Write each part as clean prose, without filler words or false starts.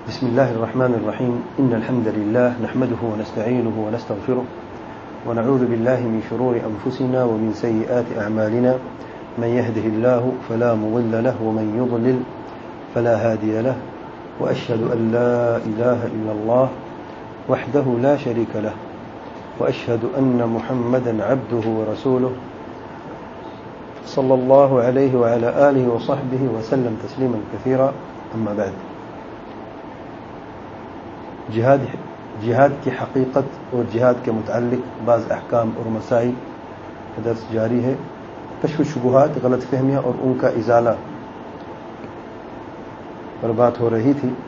بسم الله الرحمن الرحيم إن الحمد لله نحمده ونستعينه ونستغفره ونعوذ بالله من شرور أنفسنا ومن سيئات أعمالنا من يهده الله فلا مضل له ومن يضلل فلا هادي له وأشهد أن لا إله إلا الله وحده لا شريك له وأشهد أن محمدا عبده ورسوله صلى الله عليه وعلى آله وصحبه وسلم تسليما كثيرا أما بعد جہاد کی حقیقت اور جہاد کے متعلق بعض احکام اور مسائل کا درس جاری ہے. کشف شبہات، غلط فہمیاں اور ان کا ازالہ پر بات ہو رہی تھی.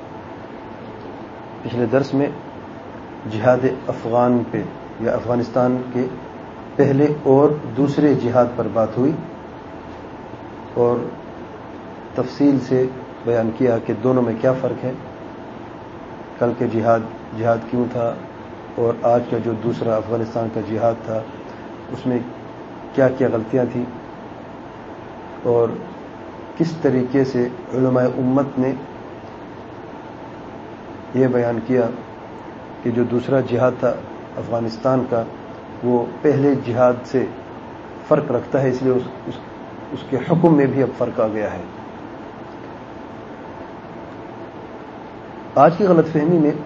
پچھلے درس میں جہاد افغان پہ یا افغانستان کے پہلے اور دوسرے جہاد پر بات ہوئی اور تفصیل سے بیان کیا کہ دونوں میں کیا فرق ہے. کل کے جہاد کیوں تھا اور آج کا جو دوسرا افغانستان کا جہاد تھا اس میں کیا کیا غلطیاں تھیں اور کس طریقے سے علماء امت نے یہ بیان کیا کہ جو دوسرا جہاد تھا افغانستان کا وہ پہلے جہاد سے فرق رکھتا ہے، اس لیے اس کے حکم میں بھی اب فرق آ گیا ہے. آج کی غلط فہمی میں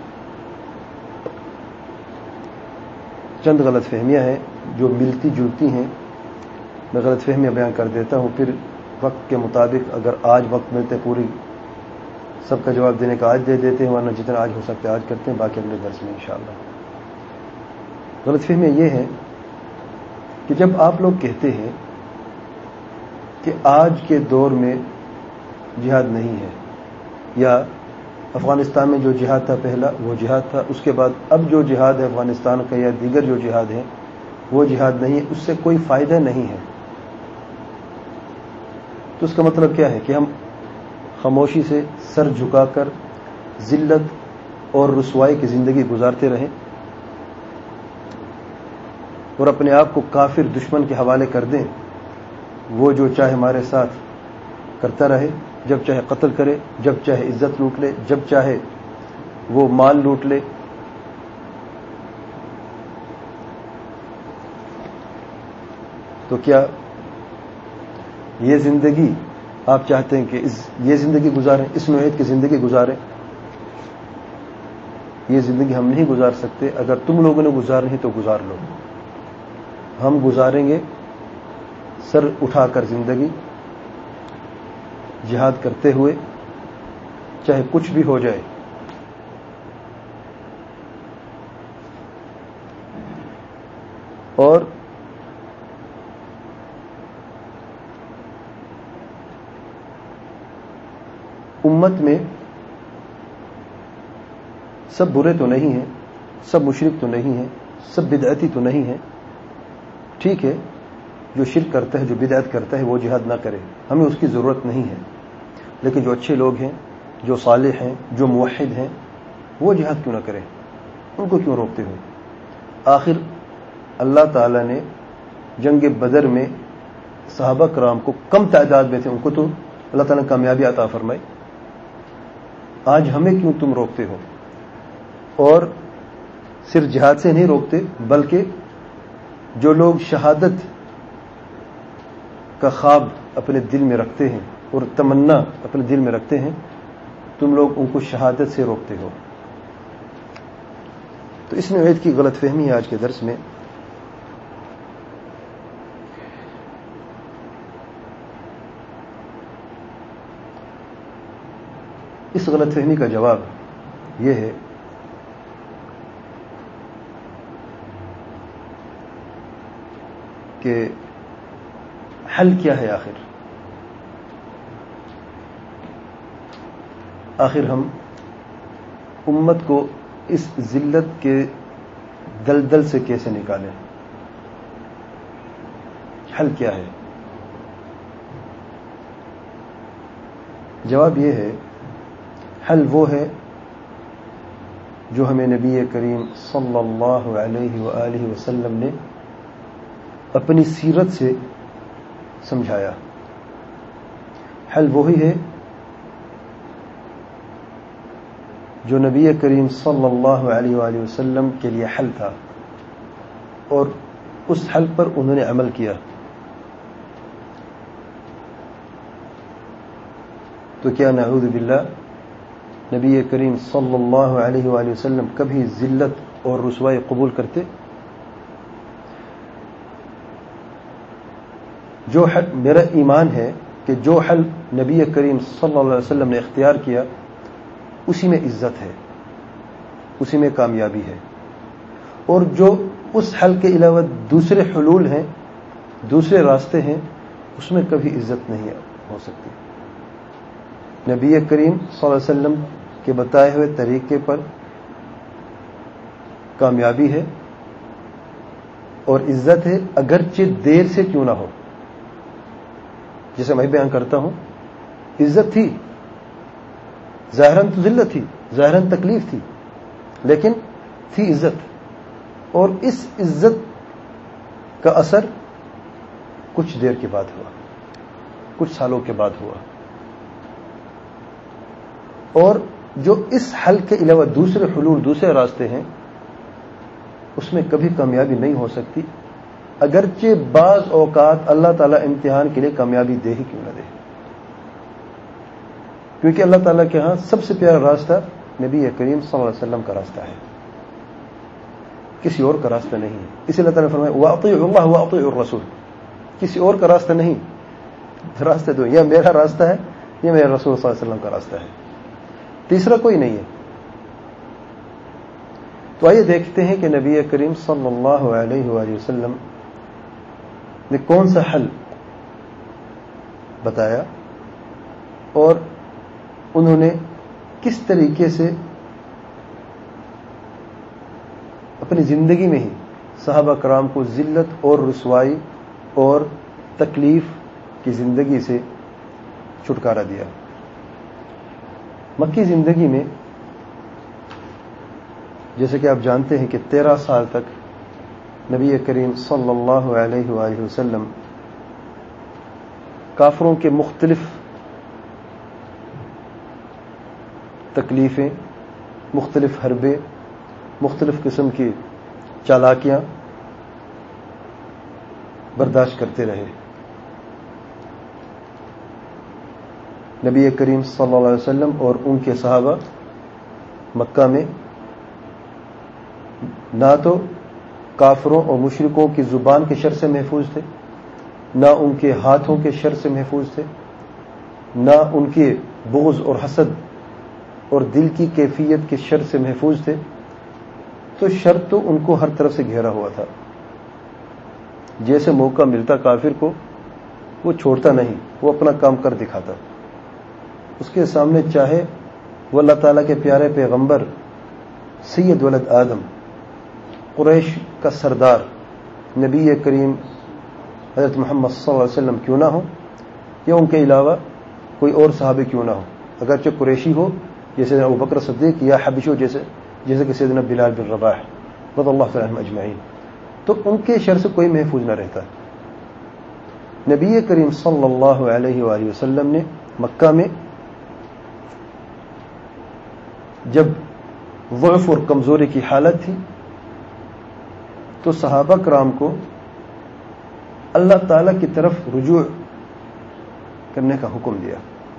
چند غلط فہمیاں ہیں جو ملتی جلتی ہیں. میں غلط فہمیاں بیان کر دیتا ہوں، پھر وقت کے مطابق اگر آج وقت ملتے پوری سب کا جواب دینے کا آج دے دیتے ہیں، ورنہ جتنا آج ہو سکتا ہے آج کرتے ہیں، باقی اگلے درس میں انشاءاللہ. غلط فہمیاں یہ ہیں کہ جب آپ لوگ کہتے ہیں کہ آج کے دور میں جہاد نہیں ہے یا افغانستان میں جو جہاد تھا پہلا وہ جہاد تھا، اس کے بعد اب جو جہاد ہے افغانستان کا یا دیگر جو جہاد ہے وہ جہاد نہیں ہے، اس سے کوئی فائدہ نہیں ہے، تو اس کا مطلب کیا ہے کہ ہم خاموشی سے سر جھکا کر ذلت اور رسوائی کی زندگی گزارتے رہیں اور اپنے آپ کو کافر دشمن کے حوالے کر دیں. وہ جو چاہے ہمارے ساتھ کرتا رہے، جب چاہے قتل کرے، جب چاہے عزت لوٹ لے، جب چاہے وہ مال لوٹ لے. تو کیا یہ زندگی آپ چاہتے ہیں کہ یہ زندگی گزاریں، اس نوعیت کی زندگی گزاریں؟ یہ زندگی ہم نہیں گزار سکتے. اگر تم لوگوں نے گزارنی ہے تو گزار لو. ہم گزاریں گے سر اٹھا کر زندگی، جہاد کرتے ہوئے، چاہے کچھ بھی ہو جائے. اور امت میں سب برے تو نہیں ہیں، سب مشرک تو نہیں ہیں، سب بدعتی تو نہیں ہیں. ٹھیک ہے، جو شرک کرتا ہے، جو بدعت کرتا ہے وہ جہاد نہ کرے، ہمیں اس کی ضرورت نہیں ہے. لیکن جو اچھے لوگ ہیں، جو صالح ہیں، جو موحد ہیں، وہ جہاد کیوں نہ کریں؟ ان کو کیوں روکتے ہو؟ آخر اللہ تعالیٰ نے جنگ بدر میں صحابہ کرام کو کم تعداد میں تھے، ان کو تو اللہ تعالیٰ نے کامیابی عطا فرمائی. آج ہمیں کیوں تم روکتے ہو؟ اور صرف جہاد سے نہیں روکتے، بلکہ جو لوگ شہادت کا خواب اپنے دل میں رکھتے ہیں اور تمنا اپنے دل میں رکھتے ہیں، تم لوگ ان کو شہادت سے روکتے ہو. تو اس نوعیت کی غلط فہمی ہے آج کے درس میں. اس غلط فہمی کا جواب یہ ہے کہ حل کیا ہے؟ آخر ہم امت کو اس ذلت کے دلدل سے کیسے نکالیں؟ حل کیا ہے؟ جواب یہ ہے، حل وہ ہے جو ہمیں نبی کریم صلی اللہ علیہ وآلہ وسلم نے اپنی سیرت سے سمجھایا. حل وہی ہے جو نبی کریم صلی اللہ علیہ وآلہ وسلم کے لیے حل تھا اور اس حل پر انہوں نے عمل کیا، تو کیا نعوذ باللہ نبی کریم صلی اللہ علیہ وآلہ وسلم کبھی ذلت اور رسوائی قبول کرتے؟ جو حل، میرا ایمان ہے کہ جو حل نبی کریم صلی اللہ علیہ وسلم نے اختیار کیا اسی میں عزت ہے، اسی میں کامیابی ہے، اور جو اس حل کے علاوہ دوسرے حلول ہیں، دوسرے راستے ہیں، اس میں کبھی عزت نہیں ہو سکتی۔ نبی کریم صلی اللہ علیہ وسلم کے بتائے ہوئے طریقے پر کامیابی ہے اور عزت ہے، اگرچہ دیر سے کیوں نہ ہو۔ جیسے میں بیان کرتا ہوں، عزت تھی، ظاہراً تو ذلت تھی، ظاہراً تکلیف تھی، لیکن تھی عزت، اور اس عزت کا اثر کچھ دیر کے بعد ہوا، کچھ سالوں کے بعد ہوا، اور جو اس حل کے علاوہ دوسرے حلول، دوسرے راستے ہیں، اس میں کبھی کامیابی نہیں ہو سکتی، اگرچہ بعض اوقات اللہ تعالیٰ امتحان کے لیے کامیابی دے ہی کیوں نہ دے، کیونکہ اللہ تعالیٰ کے ہاں سب سے پیارا راستہ نبی کریم صلی اللہ علیہ وسلم کا راستہ ہے، کسی اور کا راستہ نہیں ہے۔ اس لیے اللہ تعالیٰ نے فرمایا وَأَطِيعُوا اللَّهَ وَأَطِيعُوا الرَّسُولَ، کسی اور کا راستہ نہیں، راستہ دو، یہ میرا راستہ ہے، یہ میرے رسول صلی اللہ علیہ وسلم کا راستہ ہے، تیسرا کوئی نہیں ہے۔ تو آئیے دیکھتے ہیں کہ نبی کریم صلی اللہ علیہ وآلہ وسلم نے کون سا حل بتایا اور انہوں نے کس طریقے سے اپنی زندگی میں ہی صحابہ کرام کو ذلت اور رسوائی اور تکلیف کی زندگی سے چھٹکارا دیا۔ مکی زندگی میں جیسے کہ آپ جانتے ہیں کہ 13 سال تک نبی کریم صلی اللہ علیہ وآلہ وسلم کافروں کے مختلف تکلیفیں، مختلف حربیں، مختلف قسم کی چالاکیاں برداشت کرتے رہے۔ نبی کریم صلی اللہ علیہ وسلم اور ان کے صحابہ مکہ میں نہ تو کافروں اور مشرکوں کی زبان کے شر سے محفوظ تھے، نہ ان کے ہاتھوں کے شر سے محفوظ تھے، نہ ان کے بغض اور حسد اور دل کی کیفیت کے شر سے محفوظ تھے، تو شر تو ان کو ہر طرف سے گھیرا ہوا تھا۔ جیسے موقع ملتا کافر کو وہ چھوڑتا نہیں، وہ اپنا کام کر دکھاتا۔ اس کے سامنے چاہے وہ اللہ تعالیٰ کے پیارے پیغمبر سید ولد آدم، قریش کا سردار نبی کریم حضرت محمد صلی اللہ علیہ وسلم کیوں نہ ہو، یا ان کے علاوہ کوئی اور صحابی کیوں نہ ہو، اگرچہ قریشی ہو جیسے ابو بکر صدیق، یا حبشی ہو جیسے کہ سیدنا بلال بن رباح رضی اللہ تعالی عنہم اجمعین، تو ان کے شر سے کوئی محفوظ نہ رہتا۔ نبی کریم صلی اللہ علیہ وآلہ وسلم نے مکہ میں جب ضعف اور کمزوری کی حالت تھی تو صحابہ کرام کو اللہ تعالی کی طرف رجوع کرنے کا حکم دیا،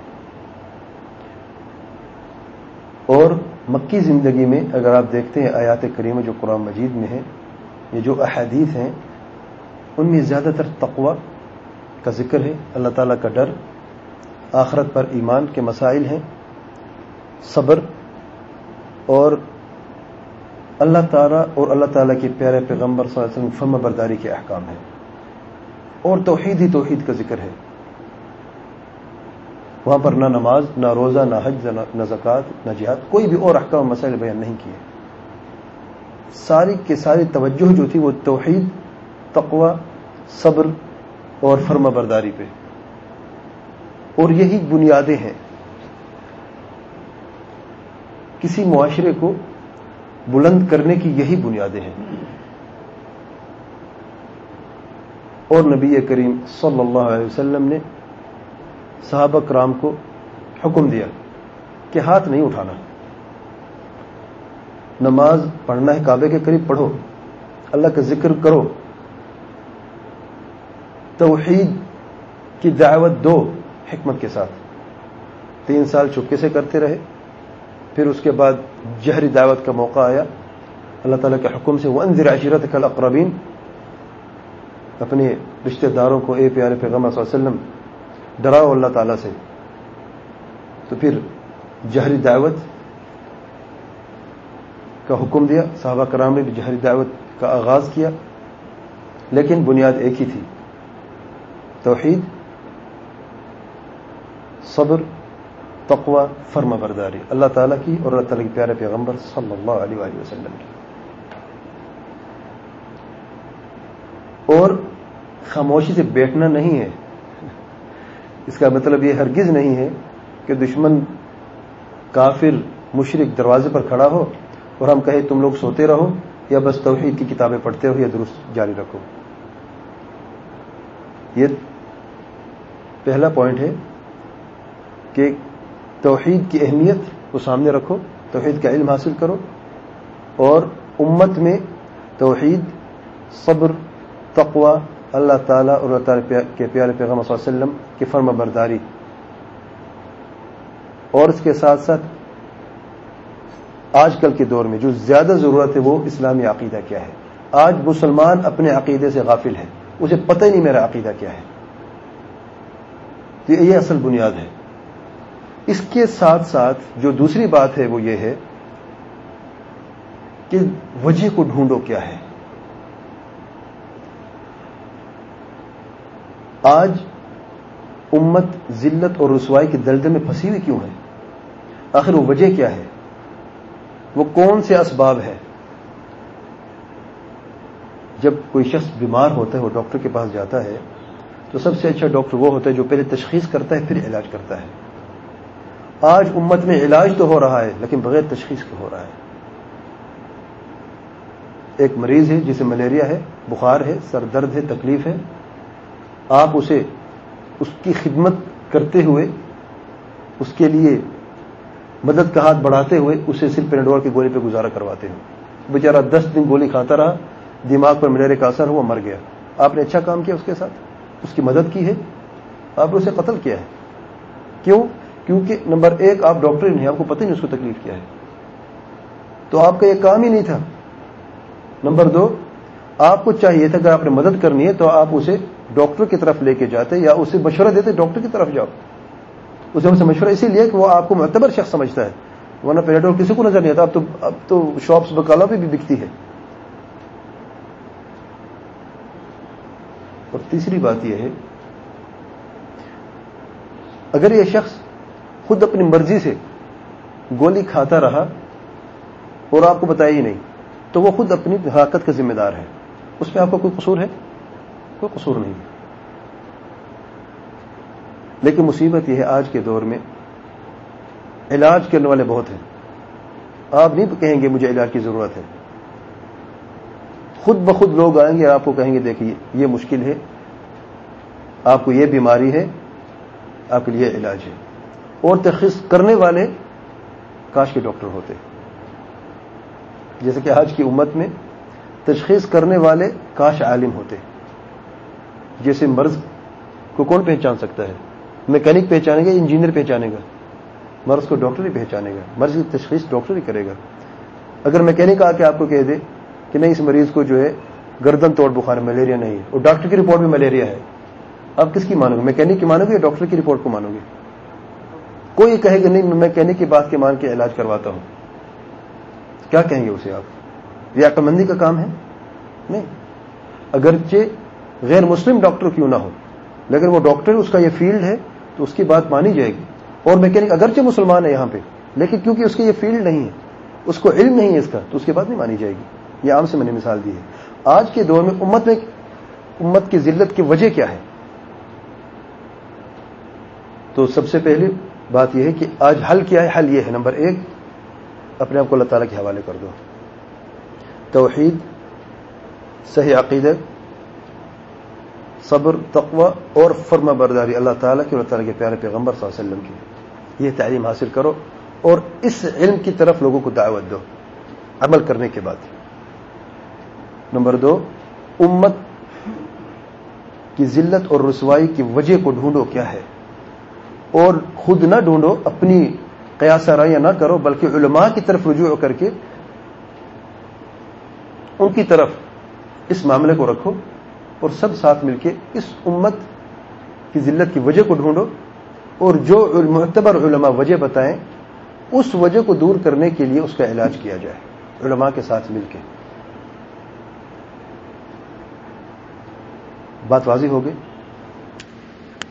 اور مکی زندگی میں اگر آپ دیکھتے ہیں آیات کریمہ جو قرآن مجید میں ہیں، یہ جو احادیث ہیں، ان میں زیادہ تر تقوی کا ذکر ہے، اللہ تعالیٰ کا ڈر، آخرت پر ایمان کے مسائل ہیں، صبر اور اللہ تعالیٰ اور اللہ تعالیٰ کے پیارے پیغمبر صلی اللہ علیہ وسلم فرما برداری کے احکام ہیں، اور توحید ہی توحید کا ذکر ہے۔ وہاں پر نہ نماز، نہ روزہ، نہ حج، نہ زکوٰۃ، نہ جہاد، کوئی بھی اور احکام مسائل بیان نہیں کیے۔ ساری کی ساری توجہ جو تھی وہ توحید، تقوی، صبر اور فرما برداری پہ، اور یہی بنیادیں ہیں کسی معاشرے کو بلند کرنے کی، یہی بنیادیں ہیں۔ اور نبی کریم صلی اللہ علیہ وسلم نے صحابہ کرام کو حکم دیا کہ ہاتھ نہیں اٹھانا، نماز پڑھنا ہے کعبے کے قریب پڑھو، اللہ کا ذکر کرو، توحید کی دعوت دو حکمت کے ساتھ. 3 سال چپکے سے کرتے رہے، پھر اس کے بعد جہری دعوت کا موقع آیا اللہ تعالیٰ کے حکم سے. وَأَنذِرْ عَشِيرَتَكَ الْأَقْرَبِينَ، اپنے رشتہ داروں کو اے پیارے پیغمبر صلی اللہ علیہ وسلم ڈراؤ اللہ تعالیٰ سے. تو پھر جہری دعوت کا حکم دیا، صحابہ کرام نے بھی جہری دعوت کا آغاز کیا، لیکن بنیاد ایک ہی تھی، توحید، صبر، تقوی، فرما برداری اللہ تعالیٰ کی اور اللہ تعالیٰ کے پیارے پیغمبر صلی اللہ علیہ وآلہ وسلم کی. اور خاموشی سے بیٹھنا نہیں ہے. اس کا مطلب یہ ہرگز نہیں ہے کہ دشمن کافر مشرک دروازے پر کھڑا ہو اور ہم کہیں تم لوگ سوتے رہو یا بس توحید کی کتابیں پڑھتے رہو یا درست جاری رکھو. یہ پہلا پوائنٹ ہے کہ توحید کی اہمیت کو سامنے رکھو، توحید کا علم حاصل کرو، اور امت میں توحید، صبر، تقوی، اللہ تعالیٰ اور اللہ تعالیٰ کے پیارے پیغمبر صلی اللہ علیہ وسلم کی فرما برداری، اور اس کے ساتھ ساتھ آج کل کے دور میں جو زیادہ ضرورت ہے وہ اسلامی عقیدہ کیا ہے. آج مسلمان اپنے عقیدے سے غافل ہے، اسے پتہ ہی نہیں میرا عقیدہ کیا ہے. تو یہ اصل بنیاد ہے. اس کے ساتھ ساتھ جو دوسری بات ہے وہ یہ ہے کہ وجہ کو ڈھونڈو کیا ہے. آج امت ذلت اور رسوائی کی دلدل میں پھنسی ہوئی کیوں ہے؟ آخر وہ وجہ کیا ہے؟ وہ کون سے اسباب ہے؟ جب کوئی شخص بیمار ہوتا ہے، وہ ڈاکٹر کے پاس جاتا ہے تو سب سے اچھا ڈاکٹر وہ ہوتا ہے جو پہلے تشخیص کرتا ہے پھر علاج کرتا ہے. آج امت میں علاج تو ہو رہا ہے لیکن بغیر تشخیص کے ہو رہا ہے. ایک مریض ہے جسے ملیریا ہے، بخار ہے، سر درد ہے، تکلیف ہے، آپ اسے اس کی خدمت کرتے ہوئے، اس کے لیے مدد کا ہاتھ بڑھاتے ہوئے اسے صرف پیناڈول کی گولی پہ گزارا کرواتے ہیں. بیچارہ 10 دن گولی کھاتا رہا، دماغ پر ملیریا کا اثر ہوا، مر گیا. آپ نے اچھا کام کیا اس کے ساتھ، اس کی مدد کی ہے؟ آپ نے اسے قتل کیا ہے. کیوں؟ کیونکہ نمبر 1 آپ ڈاکٹر نہیں، آپ کو پتہ نہیں اس کو تکلیف کیا ہے، تو آپ کا یہ کام ہی نہیں تھا. نمبر 2 آپ کو چاہیے تھا اگر آپ نے مدد کرنی ہے تو آپ اسے ڈاکٹر کی طرف لے کے جاتے یا اسے مشورہ دیتے ڈاکٹر کی طرف جاؤ. اسے ہم سے مشورہ اسی لیے کہ وہ آپ کو معتبر شخص سمجھتا ہے، ورنہ پیناڈول کسی کو نظر نہیں آتا. اب تو شاپس بکالا پہ بھی بکتی ہے. اور تیسری بات یہ ہے، اگر یہ شخص خود اپنی مرضی سے گولی کھاتا رہا اور آپ کو بتایا ہی نہیں تو وہ خود اپنی ہلاکت کا ذمہ دار ہے. اس میں آپ کا کوئی قصور ہے؟ کوئی قصور نہیں. لیکن مصیبت یہ ہے آج کے دور میں علاج کرنے والے بہت ہیں. آپ نہیں کہیں گے مجھے علاج کی ضرورت ہے، خود بخود لوگ آئیں گے آپ کو کہیں گے دیکھیے یہ مشکل ہے، آپ کو یہ بیماری ہے، آپ کے لیے علاج ہے. اور تشخیص کرنے والے کاش کے ڈاکٹر ہوتے. جیسے کہ آج کی امت میں تشخیص کرنے والے کاش عالم ہوتے. جیسے مرض کو کون پہچان سکتا ہے؟ میکینک پہچانے گا، انجینئر پہچانے گا؟ مرض کو ڈاکٹر ہی پہچانے گا. مرض کی تشخیص ڈاکٹر ہی کرے گا. اگر میکینک آ کے آپ کو کہہ دے کہ نہیں اس مریض کو جو ہے گردن توڑ بخار ہے، ملیریا نہیں ہے، اور ڈاکٹر کی رپورٹ میں ملیریا ہے، آپ کس کی مانو گے؟ میکینک کی مانو گے یا ڈاکٹر کی رپورٹ کو مانو گے؟ کوئی کہے گا نہیں میں میکینک کی بات کے مان کے علاج کرواتا ہوں. کیا کہیں گے اسے آپ؟ یہ عقل مندی کا کام ہے؟ نہیں. اگرچہ غیر مسلم ڈاکٹر کیوں نہ ہو لیکن وہ ڈاکٹر اس کا یہ فیلڈ ہے تو اس کی بات مانی جائے گی. اور میکینک اگرچہ مسلمان ہے یہاں پہ لیکن کیونکہ اس کی یہ فیلڈ نہیں ہے، اس کو علم نہیں ہے اس کا، تو اس کی بات نہیں مانی جائے گی. یہ عام سے میں نے مثال دی ہے. آج کے دور میں امت کی ذلت کی وجہ کیا ہے؟ تو سب سے پہلی بات یہ ہے کہ آج حل کیا ہے؟ حل یہ ہے نمبر 1 اپنے آپ کو اللہ تعالیٰ کے حوالے کر دو. توحید، صحیح عقیدہ، صبر، تقوی اور فرما برداری اللہ تعالیٰ کی اور اللہ تعالیٰ کے پیارے پیغمبر صلی اللہ علیہ وسلم کی. یہ تعلیم حاصل کرو اور اس علم کی طرف لوگوں کو دعوت دو. عمل کرنے کے بعد. نمبر 2، امت کی ذلت اور رسوائی کی وجہ کو ڈھونڈو کیا ہے، اور خود نہ ڈھونڈو، اپنی قیاس آرائیاں نہ کرو، بلکہ علماء کی طرف رجوع کر کے ان کی طرف اس معاملے کو رکھو، اور سب ساتھ مل کے اس امت کی ذلت کی وجہ کو ڈھونڈو، اور جو معتبر علماء وجہ بتائیں اس وجہ کو دور کرنے کے لیے اس کا علاج کیا جائے علماء کے ساتھ مل کے. بات واضح ہو گئی؟